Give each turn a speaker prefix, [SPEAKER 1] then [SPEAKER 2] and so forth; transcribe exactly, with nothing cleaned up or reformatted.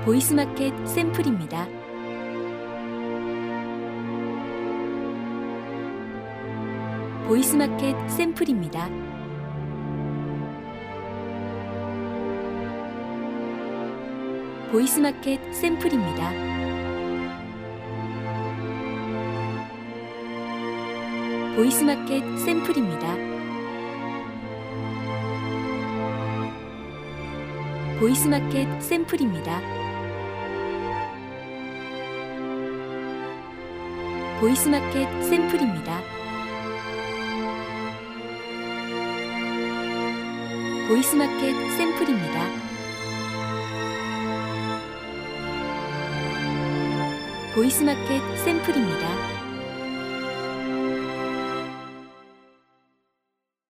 [SPEAKER 1] 보이스마켓 샘플입니다. 보이스마켓 샘플입니다. 보이스마켓 샘플입니다. 보이스마켓 샘플입니다. 보이스마켓 샘플입니다. 보이스마켓 샘플입니다. 보이스마켓 샘플입니다. 보이스마켓 샘플입니다.